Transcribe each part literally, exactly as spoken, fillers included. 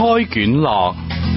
開卷樂。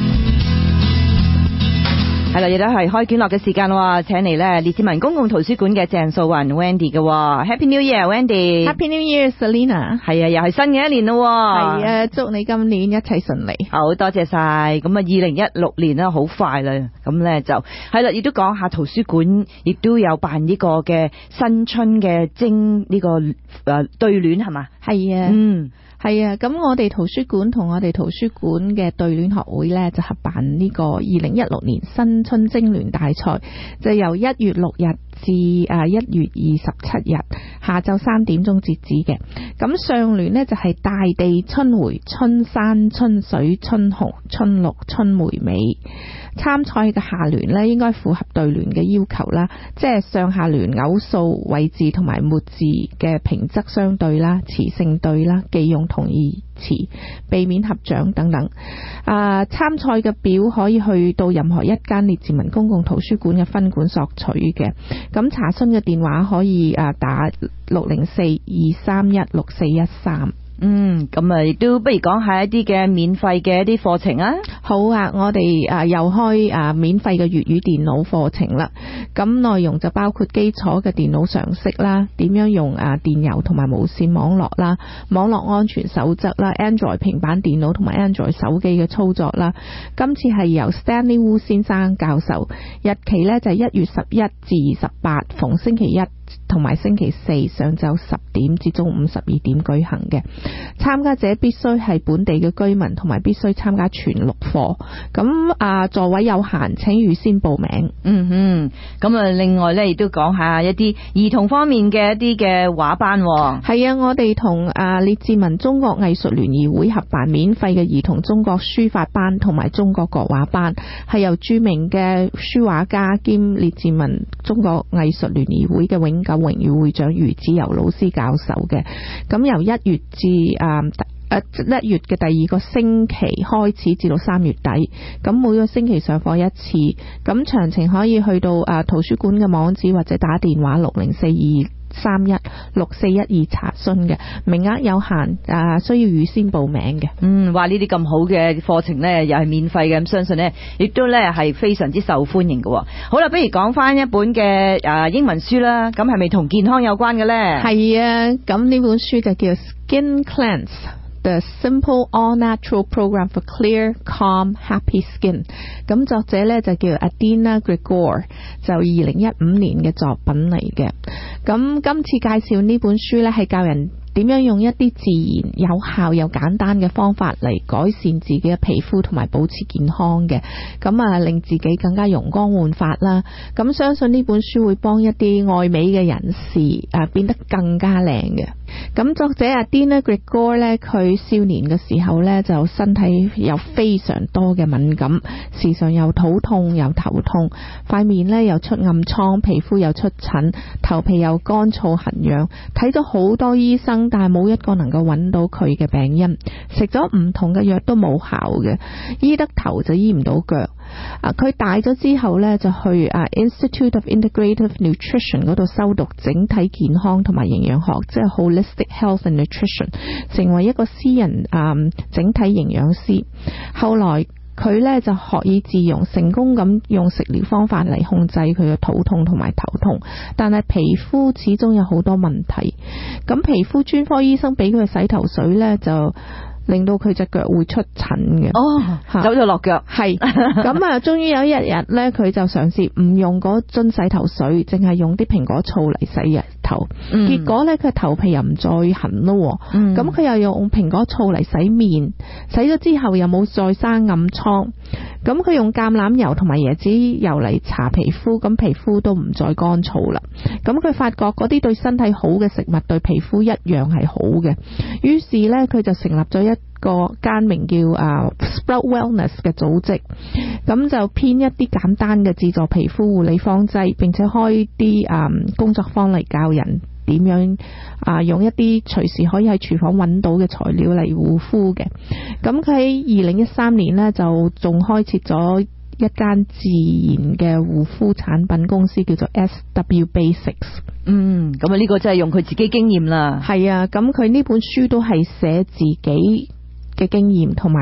係啦，亦都係開卷樂嘅時間喎，請嚟咧列治文公共圖書館嘅鄭素雲 Wendy 嘅。Happy New Year，Wendy。Happy New Year，Selina。 係啊，又係新嘅一年咯。 係啊，祝你今年一切順利。 好多謝晒。咁啊，二零一六年咧好快啦，咁咧就係啦，亦都講下圖書館，亦都有辦呢個嘅新春嘅徵呢個誒對聯係嘛？ 係啊， 嗯。 係啊，咁我哋圖書館同我哋圖書館嘅對聯學會呢，就合辦呢個二零一六年新春徵聯大賽，就由一月六日至啊一月二十七日下晝三點鐘截止嘅。咁上聯呢，就係大地春回，春山春水春紅春綠春梅美。參賽嘅下聯呢，應該符合對聯嘅要求啦，即係上下聯偶數位字同埋末字嘅平仄相對啦，詞性對啦，忌用同義詞，避免合掌等等。啊，參賽嘅表可以去到任何一間列治文公共圖書館嘅分館索取嘅。咁查詢嘅電話可以啊打六零四二三一六四一三。 嗯，咁啊，亦都不如講下一啲嘅免費嘅一啲課程啊。 好啊，我哋啊又開啊免費嘅粵語電腦課程啦。咁內容就包括基礎嘅電腦常識啦，點樣用啊電郵同埋無線網絡啦，網絡安全守則啦 ，Android 平板電腦同埋 Android 手機嘅操作啦。今次係由 Stanley Wu 先生教授，日期呢就係一月十一至二十八，逢星期一同埋星期四上晝十點至中午十二點舉行嘅。參加者必須係本地嘅居民，同埋必須參加全錄課。咁啊，座位有限，請預先報名。 嗯哼，咁啊，另外咧亦都講下一啲兒童方面嘅一啲嘅畫班。 係啊，我哋同啊列治文中國藝術聯誼會合辦免費嘅兒童中國書法班同埋中國國畫班，係由著名嘅書畫家兼列治文中國藝術聯誼會嘅永久榮譽會長余子柔老師教授嘅。咁由一月至啊誒一月嘅第二個星期開始至到三月底，咁每個星期上課一次。咁詳情可以去到啊圖書館嘅網址或者打電話六零四二三一六四一二查詢嘅，名額有限，啊需要預先報名嘅。 嗯，話呢啲咁好嘅課程呢，又係免費嘅，咁相信呢亦都呢係非常之受歡迎嘅。好啦，不如講翻一本嘅誒英文書啦，咁係咪同健康有關嘅呢？ 係啊，咁呢本書就叫 Skin Cleanse。The Simple All Natural Program for Clear, Calm, Happy Skin。咁作者呢就叫 Adina Grigor， 就二零一五年嘅作品嚟嘅。咁今次介紹呢本書呢，係教人點樣用一啲自然、有效又簡單嘅方法嚟改善自己嘅皮膚同埋保持健康嘅，咁啊令自己更加容光煥發啦。咁相信呢本書會幫一啲愛美嘅人士誒變得更加靚嘅。咁作者阿 Adina Grigor 咧，佢少年嘅時候咧就身體有非常多嘅敏感，時常又肚痛又頭痛，塊面咧又出暗瘡，皮膚又出疹，頭皮又乾燥痕癢，睇咗好多醫生，但係冇一個能夠揾到佢嘅病因，食咗唔同嘅藥都冇效嘅，醫得頭就醫唔到腳。啊，佢大咗之後呢，就去啊 Institute of Integrative Nutrition 嗰度修讀整體健康同埋營養學，即係 Holistic Health and Nutrition， 成為一個私人啊整體營養師。後來佢呢就學以致用，成功咁用食療方法嚟控制佢嘅肚痛同埋頭痛，但係皮膚始終有好多問題。咁皮膚專科醫生俾佢嘅洗頭水呢，就令到佢隻腳會出疹嘅。 哦，走咗落腳。 係咁啊，終於有一日呢，佢就嘗試唔用嗰樽洗頭水，淨係用啲蘋果醋嚟洗日頭。嗯、結果呢，佢頭皮又唔再痕咯。咁佢、嗯、又用蘋果醋嚟洗面，洗咗之後又冇再生暗瘡。咁佢用橄欖油同埋椰子油嚟搽皮膚，咁皮膚都唔再乾燥啦。咁佢發覺嗰啲對身體好嘅食物對皮膚一樣係好嘅，於是呢，佢就成立咗一個間名叫啊 Sprout Wellness 嘅組織，咁就編一啲簡單嘅自助皮膚護理方劑，並且開啲啊工作坊嚟教人點樣啊用一啲隨時可以喺廚房揾到嘅材料嚟護膚嘅。咁佢喺二零一三年呢，就仲開設咗一間自然嘅護膚產品公司，叫做 S W Basics。 嗯，咁啊呢個真係用佢自己經驗啦。 係啊，咁佢呢本書都係寫自己嘅經驗同埋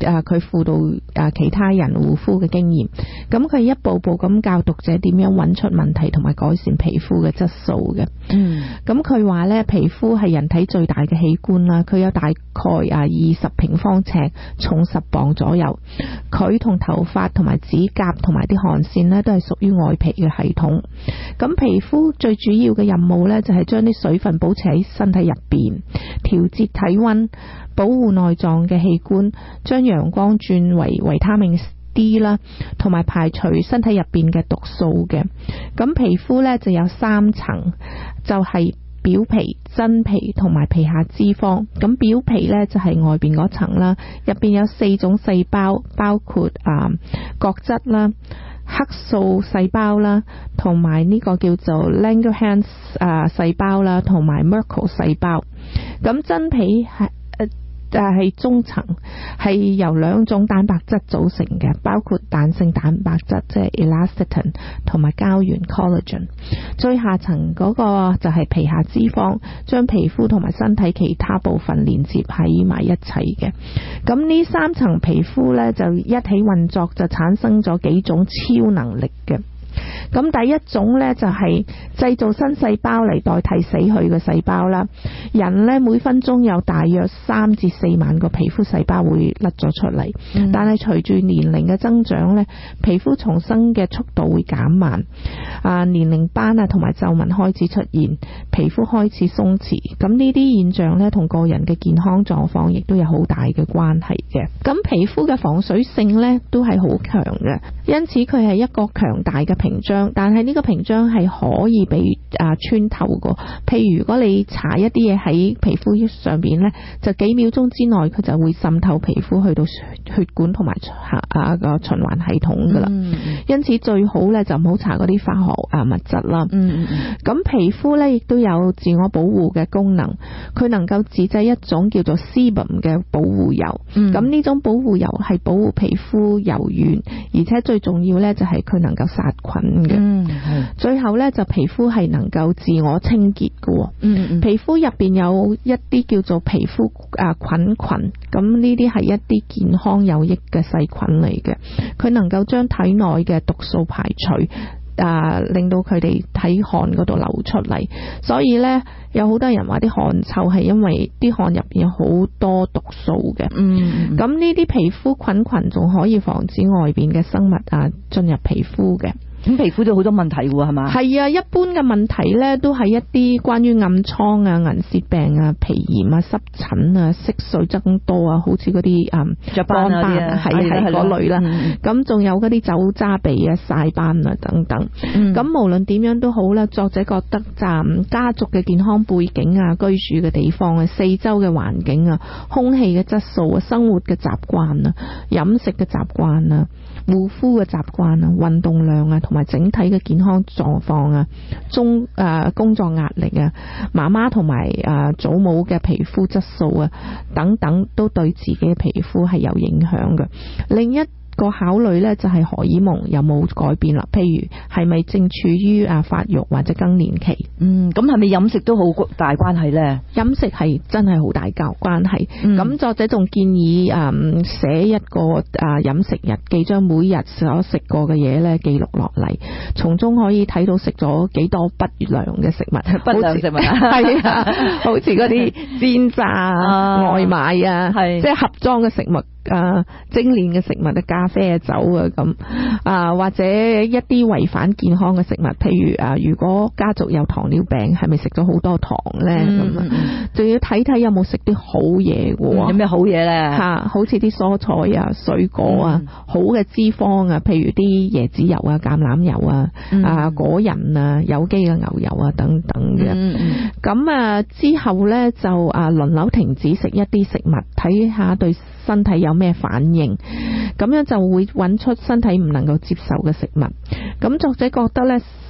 啊佢輔導啊其他人護膚嘅經驗，咁佢一步步咁教讀者點樣揾出問題同埋改善皮膚嘅質素嘅。 嗯， 咁佢話呢，皮膚係人體最大嘅器官啦，佢有大概啊二十平方尺，重十磅左右。佢同頭髮同埋指甲同埋啲汗腺呢，都係屬於外皮嘅系統。咁皮膚最主要嘅任務呢，就係將啲水分保持喺身體入邊，調節體溫，保護內臟嘅器官，將陽光轉為維他命 D 啦，同埋排除身體入邊嘅毒素嘅。咁皮膚呢，就有三層，就係、是、表皮、真皮同埋皮下脂肪。咁表皮呢，就係外邊嗰層啦，入邊有四種細胞，包括啊角質啦、黑素細胞啦，同埋呢個叫做 Langerhans 啊細胞啦，同埋 Merkel 細胞。咁真皮係誒係中層，係由兩種蛋白質組成嘅，包括彈性蛋白質即係 elastin 同埋膠原 collagen。最下層嗰個就係皮下脂肪，將皮膚同埋身體其他部分連接喺埋一齊嘅。咁呢三層皮膚呢，就一起運作，就產生咗幾種超能力嘅。咁第一種呢，就係製造新細胞嚟代替死去嘅細胞啦。人呢，每分鐘有大約三至四萬個皮膚細胞會甩咗出嚟，嗯、但係隨住年齡嘅增長呢，皮膚重生嘅速度會減慢，啊年齡斑啊同埋皺紋開始出現，皮膚開始鬆弛。咁呢啲現象呢，同個人嘅健康狀況亦都有好大嘅關係嘅。咁皮膚嘅防水性呢，都係好強嘅，因此佢係一個強大嘅屏障，但係呢個屏障係可以被啊穿透嘅。譬如如果你搽一啲嘢喺皮膚上邊呢，就幾秒鐘之內佢就會滲透皮膚去到血管同埋啊個循環系統噶啦。嗯、因此最好呢，就唔好搽嗰啲化學啊物質啦。咁、嗯嗯、皮膚呢，亦都有自我保護嘅功能，佢能夠自製一種叫做 sebum 嘅保護油。咁呢、嗯、種保護油係保護皮膚柔軟，而且最重要呢，就係佢能夠殺菌嘅。嗯、最後呢，就皮膚係能夠自我清潔嘅。嗯嗯、皮膚入邊有一啲叫做皮膚啊菌群，咁呢啲係一啲健康有益嘅細菌嚟嘅，佢能夠將體內嘅毒素排除，啊令到佢哋喺汗嗰度流出嚟。所以呢，有好多人話啲汗臭係因為啲汗入邊有好多毒素嘅。嗯，咁呢啲皮膚菌群仲可以防止外邊嘅生物啊進入皮膚嘅。 咁皮膚都好多問題喎，係嘛？係啊，一般嘅問題呢都係一啲關於暗瘡啊、銀屑病啊、皮炎啊、濕疹啊、色素增多啊，好似嗰啲嗯雀斑啊，係係嗰類啦。咁仲、嗯、有嗰啲酒渣鼻啊、曬斑啊等等。咁、嗯、無論點樣都好啦，作者覺得就家族嘅健康背景啊、居住嘅地方啊、四周嘅環境啊、空氣嘅質素啊、生活嘅習慣啊、飲食嘅習慣啊、護膚嘅習慣啊、運動量啊，同埋整體嘅健康狀況啊、中誒、呃、工作壓力啊、媽媽同埋誒祖母嘅皮膚質素啊等等，都對自己嘅皮膚係有影響嘅。另一個考慮呢，就係荷爾蒙有冇改變啦，譬如係咪正處於啊發育或者更年期。嗯， 咁係咪飲食都好大關係呢？ 飲食係真係好大交關係。咁、嗯、作者仲建議誒寫一個啊飲食日記，將每日所食過嘅嘢呢記錄落嚟，從中可以睇到食咗幾多不良嘅食物， 不良食物係啊，好似嗰啲煎炸啊、外賣啊，係即係盒裝嘅食物。啊，精煉嘅食物啊，咖啡啊、酒啊咁啊，或者一啲違反健康嘅食物，譬如啊，如果家族有糖尿病，係咪食咗好多糖咧？咁啊、嗯，仲要睇睇有冇食啲好嘢嘅、嗯。有咩好嘢咧？ 吓，好似啲蔬菜啊、水果啊、嗯、好嘅脂肪啊，譬如啲椰子油啊、橄欖油啊、嗯、啊果仁啊、有機嘅牛油啊等等嘅。咁、嗯、啊之後咧就啊輪流停止食一啲食物，睇下對身體有咩反應，咁樣就會揾出身體唔能夠接受嘅食物。咁作者覺得呢，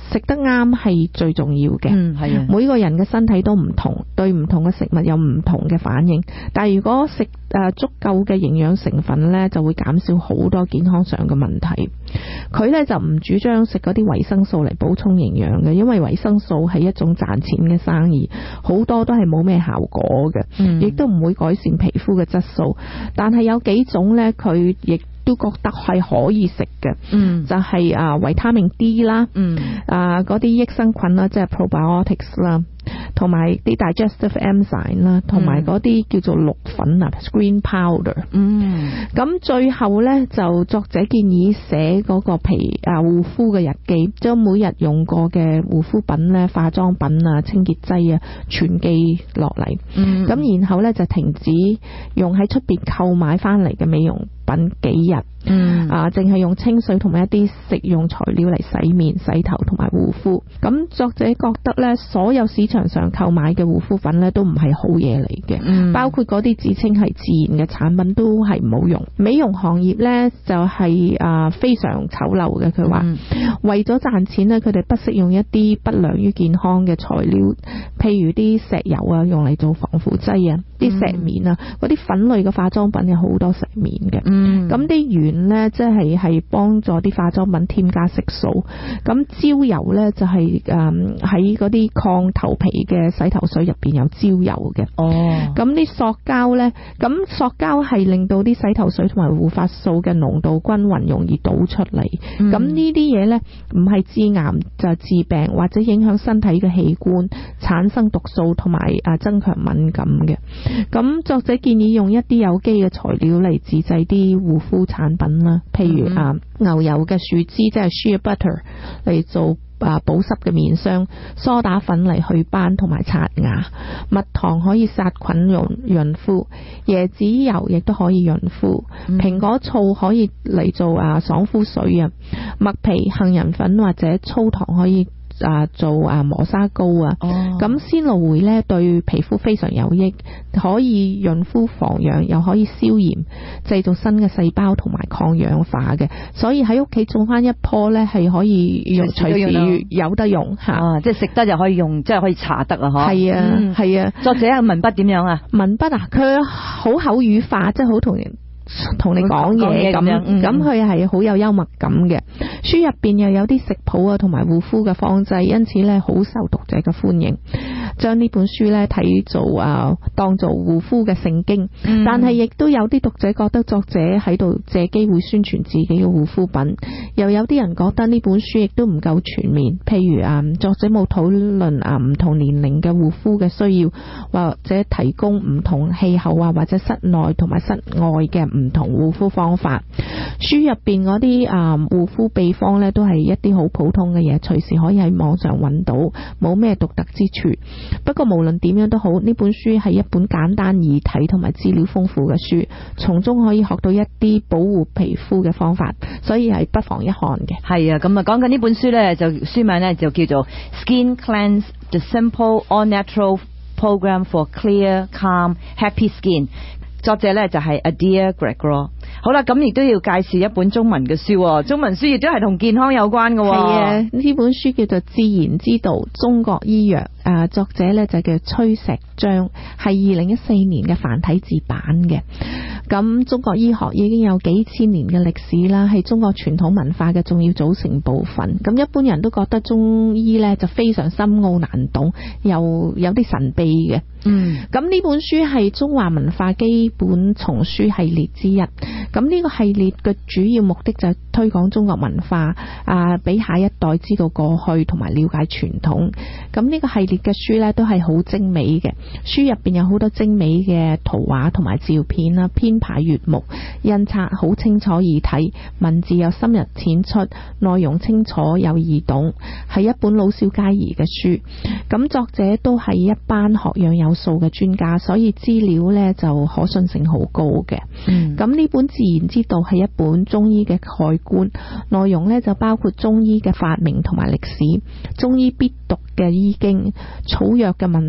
食得啱係最重要嘅。 嗯，係啊。 每個人嘅身體都唔同，對唔同嘅食物有唔同嘅反應。但係如果食誒足夠嘅營養成分呢，就會減少好多健康上嘅問題。佢呢就唔主張食嗰啲維生素嚟補充營養嘅，因為維生素係一種賺錢嘅生意，好多都係冇咩效果嘅，亦、嗯、都唔會改善皮膚嘅質素。但係有幾種呢，佢亦都覺得係可以食嘅，嗯，就係、是、啊維他命 D 啦，嗯，啊嗰啲益生菌啦，即係 probiotics 啦，同埋啲 digestive enzyme 啦，同埋嗰啲叫做綠粉啊 ，green powder， 嗯，咁最後咧就作者建議寫嗰個皮啊護膚嘅日記，將每日用過嘅護膚品咧、化妝品啊、清潔劑啊全記落嚟，嗯，咁然後咧就停止用喺出邊購買翻嚟嘅美容品幾日，嗯，啊，淨係用清水同埋一啲食用材料嚟洗面、洗頭同埋護膚。咁作者覺得咧，所有市場上購買嘅護膚品咧都唔係好嘢嚟嘅，嗯，包括嗰啲自稱係自然嘅產品都係唔好用。美容行業咧就係、是、啊非常醜陋嘅，佢話、嗯、為咗賺錢咧，佢哋不惜用一啲不良於健康嘅材料，譬如啲石油啊，用嚟做防腐劑啊，啲石棉啊，嗰啲粉類嘅化妝品有好多石棉嘅。嗯，咁啲鉛呢，即係係幫助啲化妝品添加色素。咁焦油呢，就係誒喺嗰啲抗頭皮嘅洗頭水入邊有焦油嘅。哦，咁啲塑膠呢，咁塑膠係令到啲洗頭水同埋護髮素嘅濃度均勻，容易倒出嚟。咁呢啲嘢呢，唔係致癌就係致病，或者影響身體嘅器官，產生毒素同埋啊增強敏感嘅。咁作者建議用一啲有機嘅材料嚟自製啲護膚產品啦，譬如、嗯、啊牛油嘅樹脂，即係 shea butter 嚟做啊保濕嘅面霜，梳打粉嚟去斑同埋刷牙，蜜糖可以殺菌潤潤膚，椰子油亦都可以潤膚，蘋、嗯、果醋可以嚟做啊爽膚水啊，麥皮、杏仁粉或者粗糖可以啊做啊磨砂膏啊，咁鮮蘆薈咧對皮膚非常有益，可以潤膚防癢，又可以消炎，製造新嘅細胞同埋抗氧化嘅，所以喺屋企種翻一棵咧係可以用隨時有得用吓、啊， 即係食得就可以用，即係可以搽得啊，嗬。係啊，係、嗯、啊。作者啊，文筆點樣啊？ 文筆啊，佢好口語化，即係好同人。同你講嘢咁，咁佢係好有幽默感嘅。書入邊又有啲食譜啊，同埋護膚嘅方劑，因此咧好受讀者嘅歡迎。將呢本書咧睇做啊，當做護膚嘅聖經。嗯、但係亦都有啲讀者覺得作者喺度借機會宣傳自己嘅護膚品，又有啲人覺得呢本書亦都唔夠全面。譬如啊，作者冇討論啊唔同年齡嘅護膚嘅需要，或者提供唔同氣候啊或者室內同埋室外嘅唔同護膚方法。書入邊嗰啲啊護膚秘方呢，都係一啲好普通嘅嘢，隨時可以喺網上揾到，冇咩獨特之處。不過無論點樣都好，呢本書係一本簡單易睇同埋資料豐富嘅書，從中可以學到一啲保護皮膚嘅方法，所以係不妨一看嘅。 係啊，咁啊講緊呢本書呢，就書名呢就叫做 Skin Cleanse: The Simple All-Natural Program for Clear, Calm, Happy Skin。作者呢就係 Adair Gregoire。好啦，咁亦都要介紹一本中文嘅書，中文書亦都係同健康有關嘅。係啊，呢本書叫做《自然之道：中國醫藥》，啊，作者呢就叫崔石章，係二零一四年嘅繁體字版嘅。咁中國醫學已經有幾千年嘅歷史啦，係中國傳統文化嘅重要組成部分。咁一般人都覺得中醫呢就非常深奧難懂，又有啲神秘嘅。嗯，咁呢本書係中華文化基本叢書系列之一。咁呢個系列嘅主要目的就係推廣中國文化，啊，俾下一代知道過去同埋了解傳統。咁呢個系列嘅書呢都係好精美嘅，書入邊有好多精美嘅圖畫同埋照片啦，編排悅目，印刷好清楚易睇，文字又深入淺出，內容清楚又易懂，係一本老少皆宜嘅書。咁作者都係一班學養有素嘅專家，所以資料呢就可信性好高嘅。咁呢、嗯、本自然之道係一本中醫嘅概觀，內容呢就包括中醫嘅發明同埋歷史，中醫必讀嘅醫經，草藥嘅問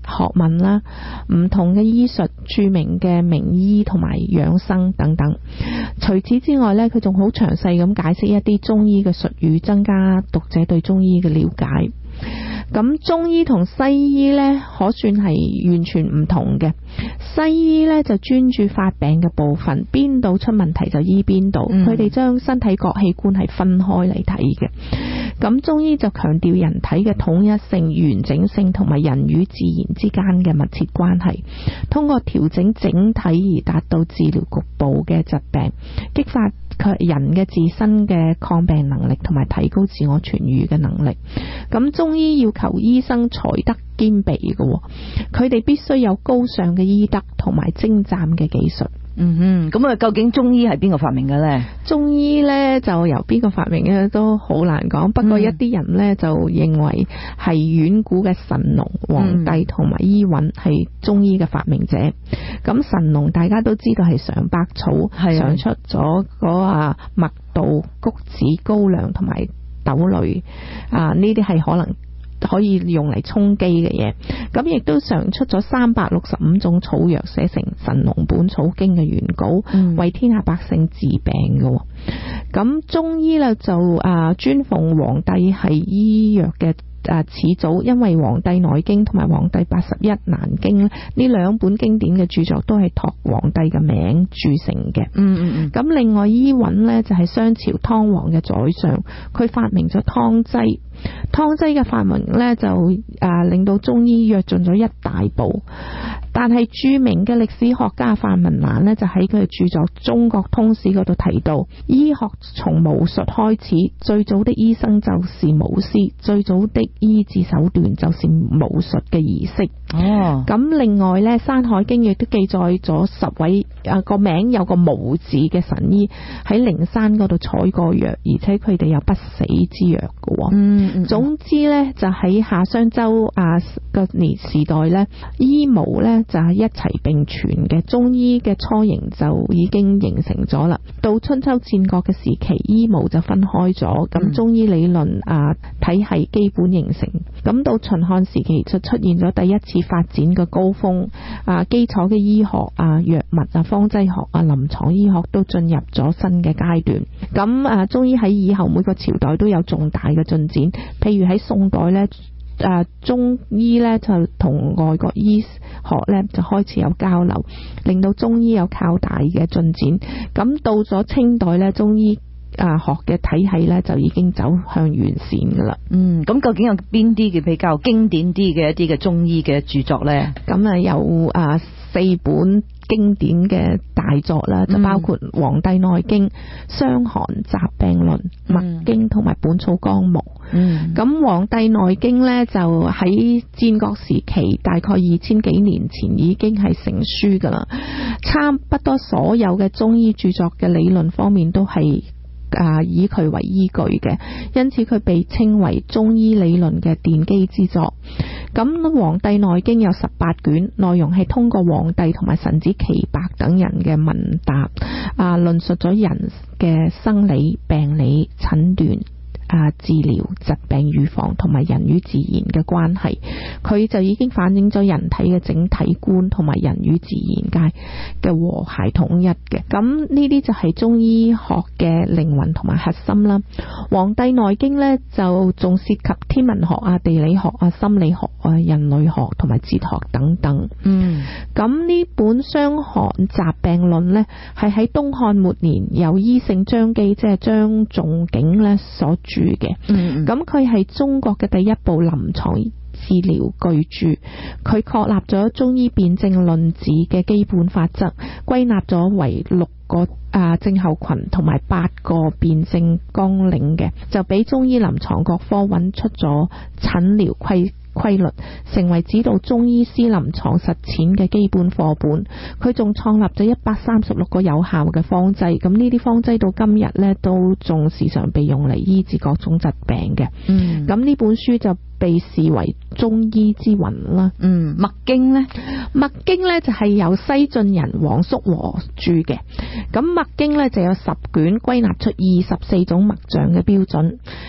學問啦，唔同嘅醫術、著名嘅名醫同埋養生等等。除此之外呢，佢仲好詳細咁解釋一啲中醫嘅術語，增加讀者對中醫嘅了解。咁中醫同西醫呢，可算係完全唔同嘅。西醫呢，就專注發病嘅部分，邊度出問題就醫邊度，佢哋將身體各器官係分開嚟睇嘅。咁中醫就強調人體嘅統一性、完整性同埋人與自然之間嘅密切關係，通過調整整體而達到治療局部嘅疾病，激發人嘅自身嘅抗病能力同埋提高自我痊愈嘅能力。咁中醫要求醫生才德兼備嘅，佢哋必須有高尚嘅醫德同埋精湛嘅技術。 嗯哼，咁啊，究竟中醫係邊個發明嘅呢？ 中醫呢就由邊個發明嘅都好難講，不過一啲人呢就認為係遠古嘅神農、黃帝同埋伊尹係中醫嘅發明者。咁神農大家都知道係嘗百草，嘗出咗嗰啊麥稻、穀子、高粱同埋豆類啊，呢啲係可能可以用嚟充飢嘅嘢，咁亦都嘗出咗三百六十五種草藥，寫成《神農本草經》嘅原稿，嗯、為天下百姓治病嘅。咁中醫咧就啊尊奉黃帝係醫藥嘅啊始祖，因為《黃帝內經》同埋《黃帝八十一難經》呢兩本經典嘅著作都係託黃帝嘅名著成嘅。嗯嗯嗯。咁另外伊尹呢，就係商朝湯王嘅宰相，佢發明咗湯劑。湯劑嘅發明呢，就啊令到中醫躍進咗一大步。但係著名嘅歷史學家范文瀾呢，就喺佢嘅著作《中國通史》嗰度提到，醫學從巫術開始，最早的醫生就是巫師，最早的醫治手段就是巫術嘅儀式。哦，咁另外呢，《山海經》亦都記載咗十位啊個名有個巫字嘅神醫喺靈山嗰度採過藥，而且佢哋有不死之藥嘅。嗯，嗯，總之呢，就喺夏商周啊個年時代呢，醫巫呢就係一齊並存嘅，中醫嘅雛形就已經形成咗啦。到春秋戰國嘅時期，醫巫就分開咗，咁中醫理論啊體系基本形成。咁到秦漢時期就出現咗第一次發展嘅高峰，啊基礎嘅醫學啊、藥物啊、方劑學啊、臨床醫學都進入咗新嘅階段。咁啊中醫喺以後每個朝代都有重大嘅進展，譬如喺宋代呢。啊，中醫咧就同外國醫學咧就開始有交流，令到中醫有較大嘅進展。咁到咗清代咧，中醫啊學嘅體系咧就已經走向完善噶啦。嗯，咁究竟有邊啲嘅比較經典啲嘅一啲嘅中醫嘅著作咧？咁啊有啊四本經典嘅大作啦，就包括《黃帝內經》、傷寒雜病論、脈經同埋《本草綱目》。嗯，咁《黃帝內經》呢，就喺戰國時期，大概二千幾年前已經係成書噶啦。差不多所有嘅中醫著作嘅理論方面都係啊以佢為依據嘅，因此佢被稱為中醫理論嘅奠基之作。咁《黃帝內經》有十八卷，內容係通過黃帝同埋臣子岐伯等人嘅問答啊，論述咗人嘅生理、病理、診斷啊、治療、疾病預防同埋人與自然嘅關係，佢就已經反映咗人體嘅整體觀同埋人與自然界嘅和諧統一嘅。咁呢啲就係中醫學嘅靈魂同埋核心啦。《黃帝內經》呢，就仲涉及天文學啊、地理學啊、心理學啊、人類學同埋哲學等等。嗯，咁呢本《傷寒雜病論》呢，係喺東漢末年由醫聖張機，即係張仲景呢所著嘅。嗯，咁佢係中國嘅第一部臨床治療巨著，佢確立咗中醫辨證論治嘅基本法則，歸納咗為六個啊症候群同埋八個辨證綱領嘅，就俾中醫臨床各科揾出咗診療規規律，成為指導中醫師臨床實踐嘅基本課本。佢仲創立咗一百三十六個有效嘅方劑，咁呢啲方劑到今日呢都仲時常被用嚟醫治各種疾病嘅。嗯，咁呢本書就被視為中醫之魂啦。嗯，脈經呢？脈經呢就係由西晉人王叔和著嘅。咁脈經呢就有十卷，歸納出二十四種脈象嘅標準。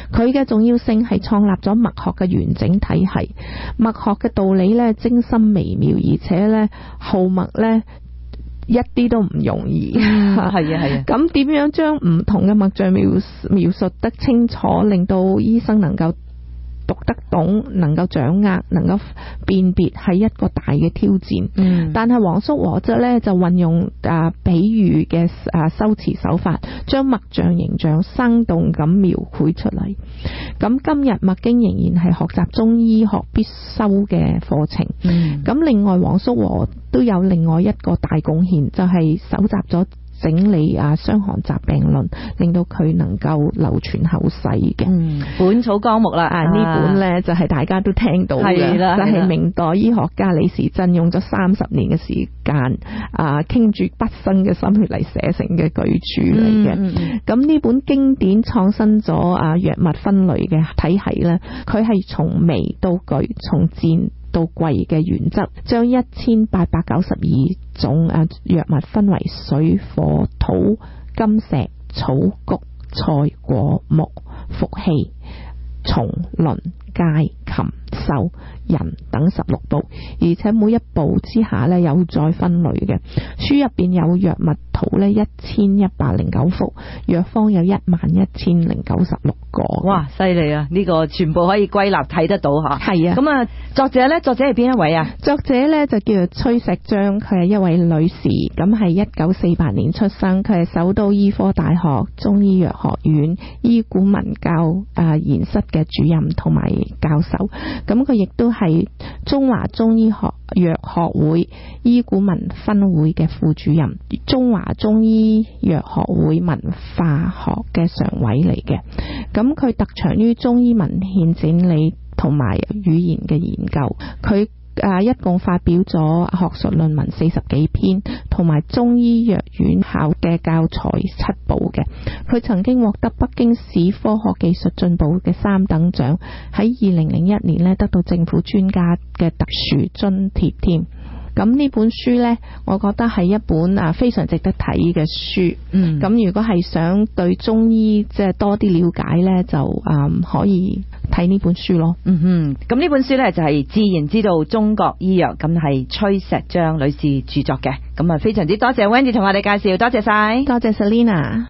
佢嘅重要性係創立咗脈學嘅完整體系。脈學嘅道理咧精深微妙，而且咧號脈咧一啲都唔容易。 嗯，係啊係啊。 咁點樣將唔同嘅脈象描描述得清楚，令到醫生能夠讀得懂，能夠掌握，能夠辨別，係一個大嘅挑戰。 嗯， 但係黃叔和則咧就運用啊比喻嘅啊修辭手法，將脈象形象生動咁描繪出嚟。咁今日脈經仍然係學習中醫學必修嘅課程。 嗯， 咁另外黃叔和都有另外一個大貢獻，就係搜集咗整理啊《傷寒雜病論》，令到佢能夠流傳後世嘅。 嗯，本草綱目啦， 啊呢本呢就係大家都聽到嘅， 係啦就係明代醫學家李時珍用咗三十年嘅時間啊，傾住畢生嘅心血嚟寫成嘅巨著嚟嘅。咁呢、嗯嗯、本經典創新咗啊藥物分類嘅體系呢，佢係從微到巨，從賤到貴嘅原則，將一千八百九十二種啊藥物分為水、火、土、金、石、草、穀、菜、果、木、服氣、蟲、鱗、介、禽、獸、人等十六部，而且每一部之下呢有再分類嘅。書入邊有藥物圖呢一千一百零九幅，藥方有一萬一千零九十六個。 哇，犀利啊！呢、這個全部可以歸納睇得到吓。 係啊。咁啊，作者呢？作者係邊一位啊？ 作者呢就叫做崔石章，佢係一位女士，咁係一九四八年出生，佢係首都醫科大學中醫藥學院醫古文教啊研室嘅主任同埋教授。咁佢亦都係中華中醫學藥學會醫古文分會嘅副主任，中華中醫藥學會文化學嘅常委嚟嘅。咁佢特長於中醫文獻整理同埋語言嘅研究，佢啊一共發表咗學術論文四十幾篇，同埋中醫藥院校嘅教材七部嘅。佢曾經獲得北京市科學技術進步嘅三等獎，喺二零零一年呢得到政府專家嘅特殊津貼添。咁呢本書呢，我覺得係一本啊非常值得睇嘅書。嗯，咁如果係想對中醫即係多啲了解呢，就啊、嗯、可以睇呢本書咯。 嗯哼，咁呢本書呢，就係自然之道中國醫藥，咁係崔石章女士著作嘅。咁啊，非常之多謝 Wendy 同我哋介紹，多謝晒， 多謝 Selina。